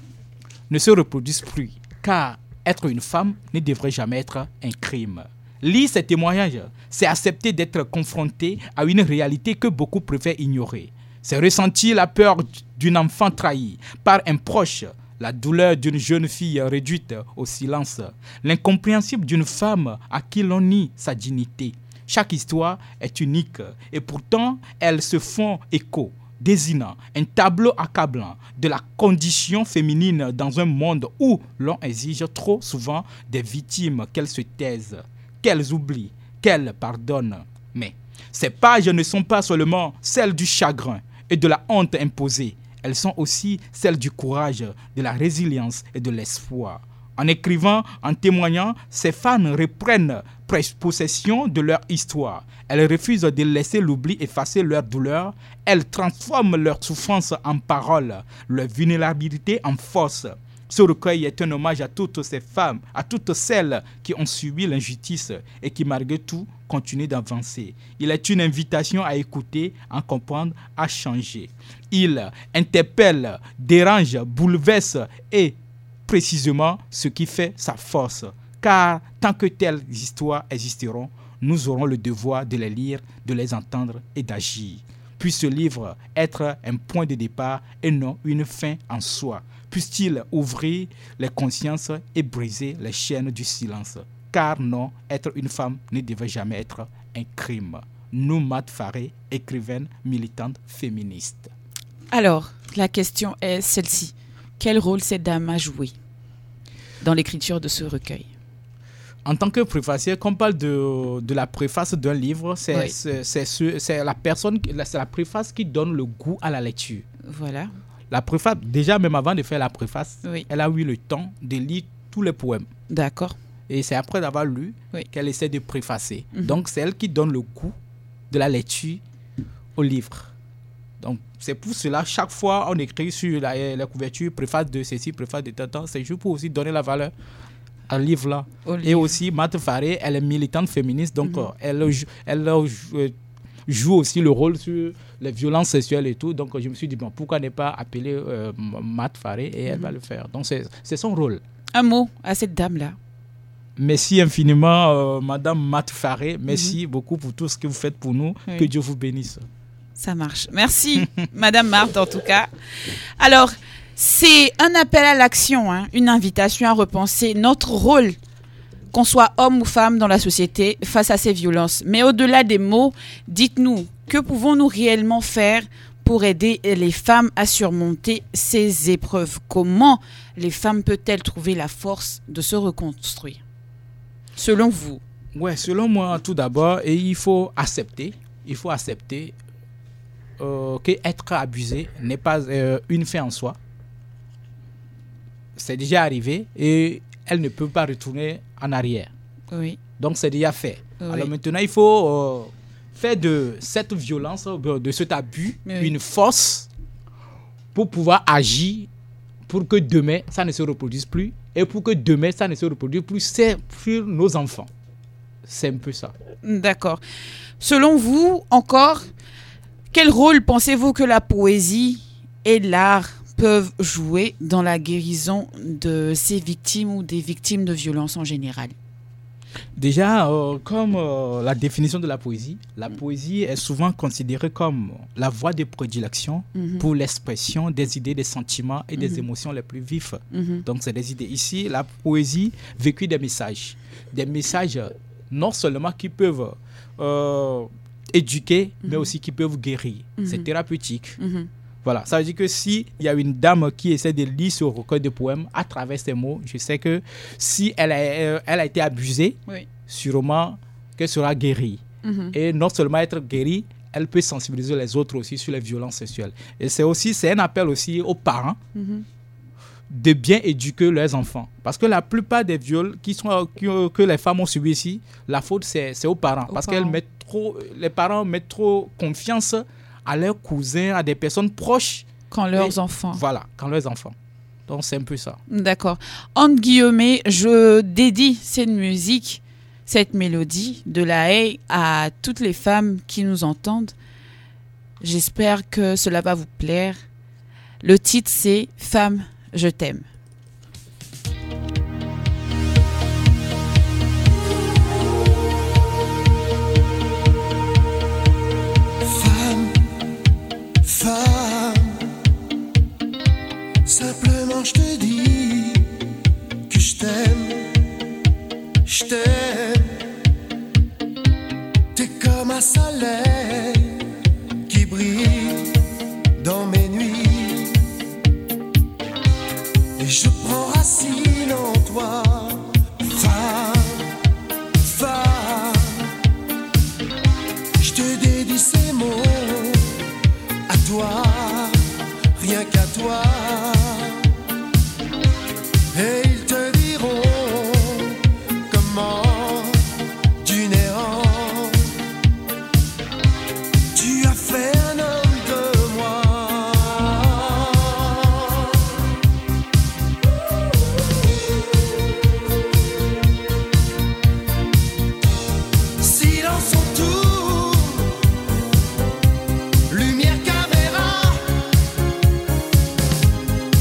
ne se reproduisent plus, car être une femme ne devrait jamais être un crime. Lire ces témoignages, c'est accepter d'être confronté à une réalité que beaucoup préfèrent ignorer. C'est ressentir la peur d'une enfant trahie par un proche, la douleur d'une jeune fille réduite au silence, l'incompréhensible d'une femme à qui l'on nie sa dignité. Chaque histoire est unique et pourtant elles se font écho, désignant un tableau accablant de la condition féminine dans un monde où l'on exige trop souvent des victimes qu'elles se taisent, qu'elles oublient, qu'elles pardonnent. Mais ces pages ne sont pas seulement celles du chagrin et de la honte imposée, elles sont aussi celles du courage, de la résilience et de l'espoir. En écrivant, en témoignant, ces femmes reprennent possession de leur histoire. Elles refusent de laisser l'oubli effacer leur douleur. Elles transforment leur souffrance en parole, leur vulnérabilité en force. Ce recueil est un hommage à toutes ces femmes, à toutes celles qui ont subi l'injustice et qui malgré tout continuent d'avancer. Il est une invitation à écouter, à comprendre, à changer. Il interpelle, dérange, bouleverse et précisément ce qui fait sa force. Car tant que telles histoires existeront, nous aurons le devoir de les lire, de les entendre et d'agir. Puisse ce livre être un point de départ et non une fin en soi. Puisse-t-il ouvrir les consciences et briser les chaînes du silence. Car non, être une femme ne devait jamais être un crime. Noun Marthe Faré, écrivaine, militante, féministe. Alors, la question est celle-ci. Quel rôle cette dame a joué dans l'écriture de ce recueil? En tant que préfacier, quand on parle de la préface d'un livre, c'est la préface qui donne le goût à la lecture. Voilà. La préface, déjà même avant de faire la préface, Oui. elle a eu le temps de lire tous les poèmes. D'accord. Et c'est après avoir lu Oui. qu'elle essaie de préfacer. Donc c'est elle qui donne le goût de la lecture au livre. Donc c'est pour cela, chaque fois on écrit sur la couverture, préface de ceci, préface de tant, c'est juste pour aussi donner la valeur à livre là. Et aussi, Marthe Faré, elle est militante féministe, donc elle joue aussi le rôle sur les violences sexuelles et tout. Donc je me suis dit, bon, pourquoi ne pas appeler Marthe Faré et elle va le faire. Donc c'est son rôle. Un mot à cette dame-là. Merci infiniment, Madame Mat Faré. Merci beaucoup pour tout ce que vous faites pour nous. Oui. Que Dieu vous bénisse. Ça marche. Merci, Madame Marthe, en tout cas. Alors, c'est un appel à l'action, hein, une invitation à repenser notre rôle, qu'on soit homme ou femme dans la société, face à ces violences. Mais au-delà des mots, dites-nous, que pouvons-nous réellement faire pour aider les femmes à surmonter ces épreuves? Comment les femmes peuvent-elles trouver la force de se reconstruire, selon vous? Ouais, selon moi, tout d'abord, et il faut accepter qu'être abusé n'est pas une fin en soi. C'est déjà arrivé et elle ne peut pas retourner en arrière. Oui. Donc, c'est déjà fait. Oui. Alors maintenant, il faut faire de cette violence, de cet abus, Oui. une force pour pouvoir agir pour que demain, ça ne se reproduise plus. Et pour que demain, ça ne se reproduise plus, c'est sur nos enfants. C'est un peu ça. D'accord. Selon vous, encore, quel rôle pensez-vous que la poésie et l'art peuvent jouer dans la guérison de ces victimes ou des victimes de violences en général? Déjà, comme la définition de la poésie est souvent considérée comme la voie de prédilection pour l'expression des idées, des sentiments et des émotions les plus vifs. Donc, c'est des idées. Ici, la poésie véhicule des messages non seulement qui peuvent éduquer, mais aussi qui peuvent guérir. C'est thérapeutique. Voilà, ça veut dire que s'il y a une dame qui essaie de lire ce recueil de poèmes à travers ces mots, je sais que si elle a été abusée, Oui. sûrement qu'elle sera guérie. Et non seulement être guérie, elle peut sensibiliser les autres aussi sur les violences sexuelles. Et c'est un appel aussi aux parents de bien éduquer leurs enfants. Parce que la plupart des viols que les femmes ont subis ici, la faute c'est aux parents. Parce que les parents mettent trop confiance à leurs cousins, à des personnes proches. Quand leurs enfants. Voilà, quand leurs enfants. Donc, c'est un peu ça. D'accord. Entre guillemets, je dédie cette musique, cette mélodie de la haie à toutes les femmes qui nous entendent. J'espère que cela va vous plaire. Le titre, c'est « Femme, je t'aime ». Femme, simplement je te dis que je t'aime, t'es comme un soleil qui brille dans mes nuits, et je prends racine en toi. Femme, je te dédie ces mots à toi, rien qu'à toi, et ils te diront comment du néant tu as fait un homme de moi. Silence autour, lumière caméra,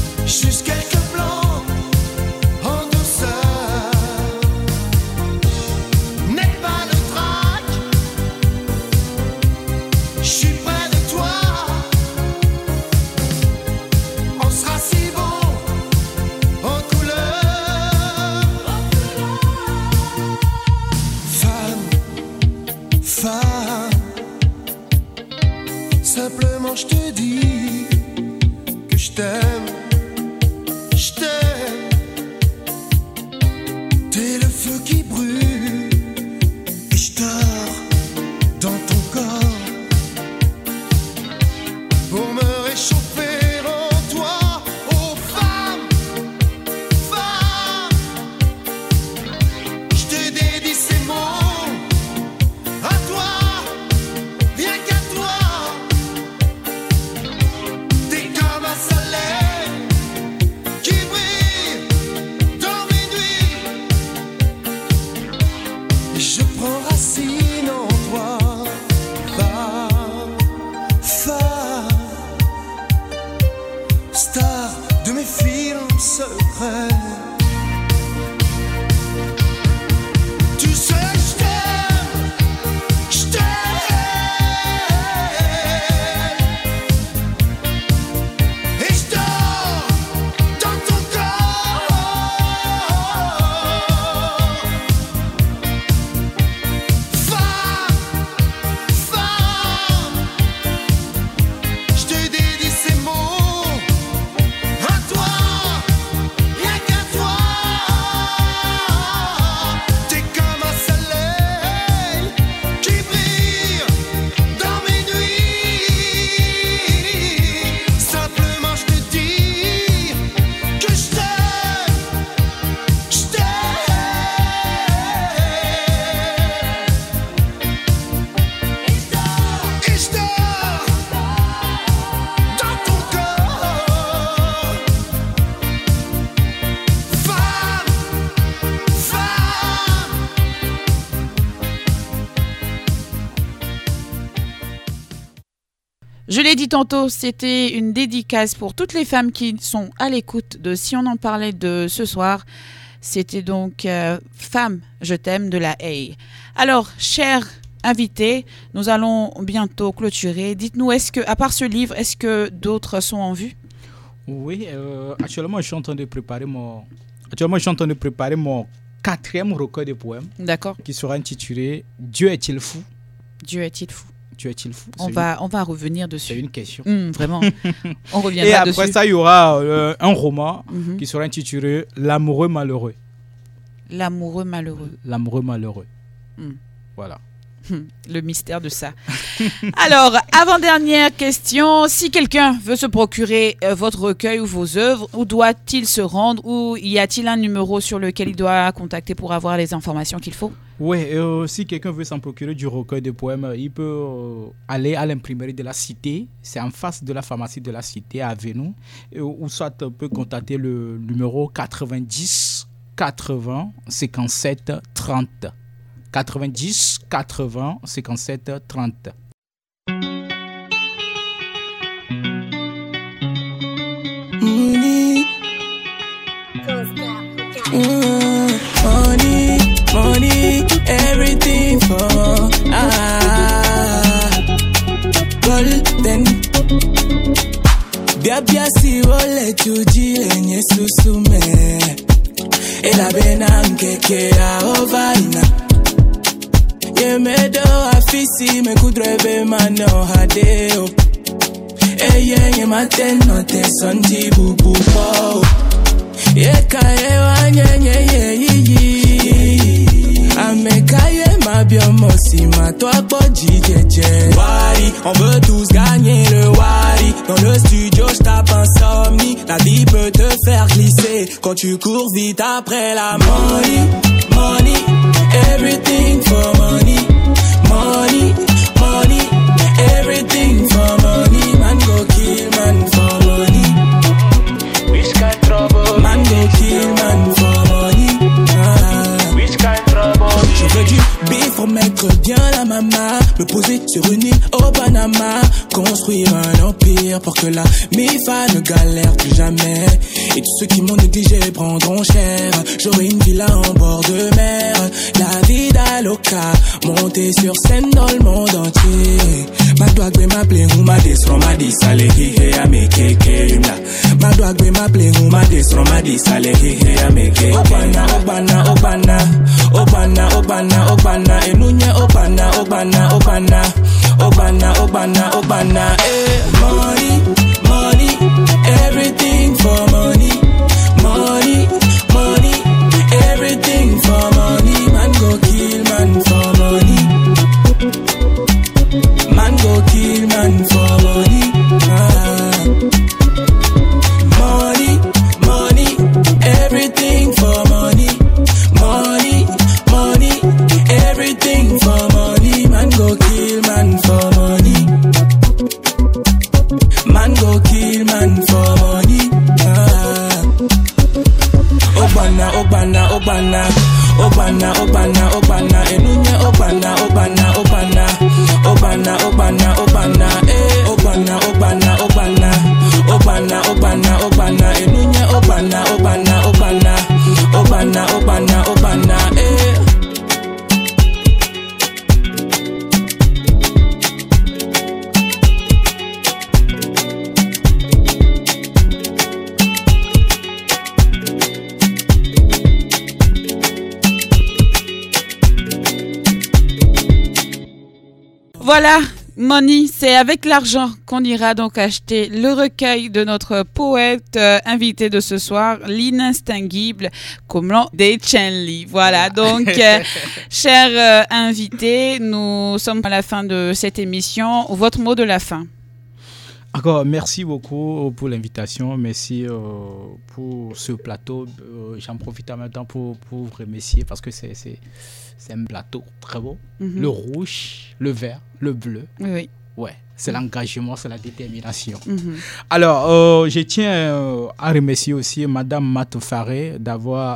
Je l'ai dit tantôt, c'était une dédicace pour toutes les femmes qui sont à l'écoute de Si on en parlait de ce soir. C'était donc Femme, je t'aime de la Haye. Alors, chers invités, nous allons bientôt clôturer. Dites-nous, est-ce que, à part ce livre, est-ce que d'autres sont en vue? Oui, actuellement, je suis en train de préparer mon 4e recueil de poèmes. D'accord. Qui sera intitulé Dieu est-il fou? Dieu est-il fou? Dieu est-il fou? On va revenir dessus. C'est une question. Vraiment. On reviendra dessus. Et après dessus. ça, il y aura un roman qui sera intitulé L'amoureux malheureux. L'amoureux malheureux. L'amoureux malheureux. Voilà. Le mystère de ça. Alors, avant-dernière question, si quelqu'un veut se procurer votre recueil ou vos œuvres, où doit-il se rendre? Ou y a-t-il un numéro sur lequel il doit contacter pour avoir les informations qu'il faut? Oui, si quelqu'un veut s'en procurer du recueil de poèmes, il peut aller à l'imprimerie de la Cité. C'est en face de la pharmacie de la Cité à Avenou. Ou soit peut contacter le numéro 90 80 57 30. 90 80 57 30. Money, everything for golden. Bia si wole chuji lenye susume. Ela benam keke a ovaina. Ye medo afisi me kudrebe mano hadeo. Ye maten no te sonti bubu po. Ye kaye wa nye. Amekaye ma biomosi ma toi body jeje. Wari, on veut tous gagner le wari. Dans le studio j'tape insomnie. La vie peut te faire glisser quand tu cours vite après la money, everything for money. Money, everything for money. Man go kill man for money. Which kind trouble? Man go kill man for money. Which kind trouble? Je veux du bif pour mettre bien la mama. Me poser sur une île au Panama. Construire un empire pour que la MIFA ne galère plus jamais. Et tous ceux qui m'ont négligé prendront cher. J'aurai une villa en bord de mer. La vida loca, monter sur scène dans le monde entier. Ma dog m'appeler ou ma dis from ma dis allez hihe à mes keke. Ma dog m'appeler ou ma dis from ma dis allez hihe à mes keke. Obana enunya obana. Money, everything for money. Money, everything for money. Man go kill man for money. Man go kill man for money. Money, everything for money. Money, everything for money. Man go kill man for money. Man go kill man for money. Obana enunya obana enunya obana Voilà, Money, c'est avec l'argent qu'on ira donc acheter le recueil de notre poète invité de ce soir, l'inextinguible Komlan Dechenli. Voilà, donc, chers invités, nous sommes à la fin de cette émission. Votre mot de la fin? Encore, merci beaucoup pour l'invitation. Merci pour ce plateau. J'en profite en même temps pour vous remercier parce que c'est un plateau très beau. Mm-hmm. Le rouge, le vert, le bleu. Oui. Ouais, c'est l'engagement, c'est la détermination. Mm-hmm. Alors, je tiens à remercier aussi Madame Matt Faré d'avoir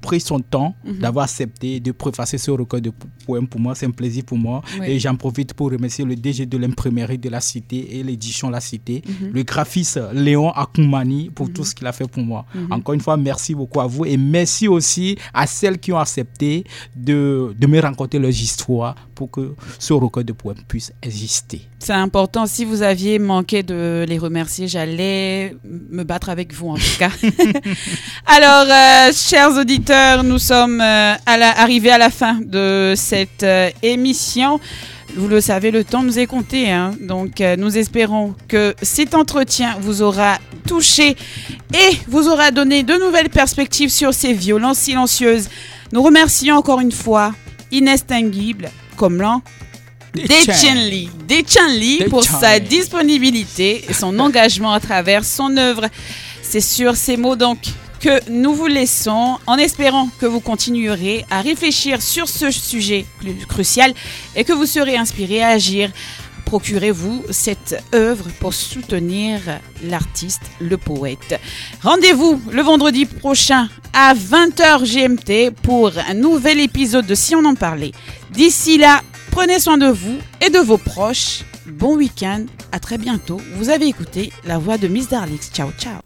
pris son temps d'avoir accepté de préfacer ce recueil de poèmes pour moi. C'est un plaisir pour moi. Oui. Et j'en profite pour remercier le DG de l'imprimerie de la Cité et l'édition La Cité, le graphiste Léon Akoumani pour tout ce qu'il a fait pour moi. Encore une fois, merci beaucoup à vous et merci aussi à celles qui ont accepté de me raconter leurs histoires pour que ce recueil de poèmes puisse exister. C'est important. Si vous aviez manqué de les remercier, j'allais me battre avec vous en tout cas. Alors, chers auditeurs, nous sommes arrivés à la fin de cette émission. Vous le savez, le temps nous est compté, hein. Donc nous espérons que cet entretien vous aura touché et vous aura donné de nouvelles perspectives sur ces violences silencieuses. Nous remercions encore une fois Inextinguible Komlan Dechenli pour sa disponibilité et son engagement à travers son œuvre. C'est sur ces mots donc que nous vous laissons en espérant que vous continuerez à réfléchir sur ce sujet crucial et que vous serez inspirés à agir. Procurez-vous cette œuvre pour soutenir l'artiste, le poète. Rendez-vous le vendredi prochain à 20h GMT pour un nouvel épisode de Si on en parlait. D'ici là, prenez soin de vous et de vos proches. Bon week-end, à très bientôt. Vous avez écouté la voix de Miss Darlix. Ciao, ciao.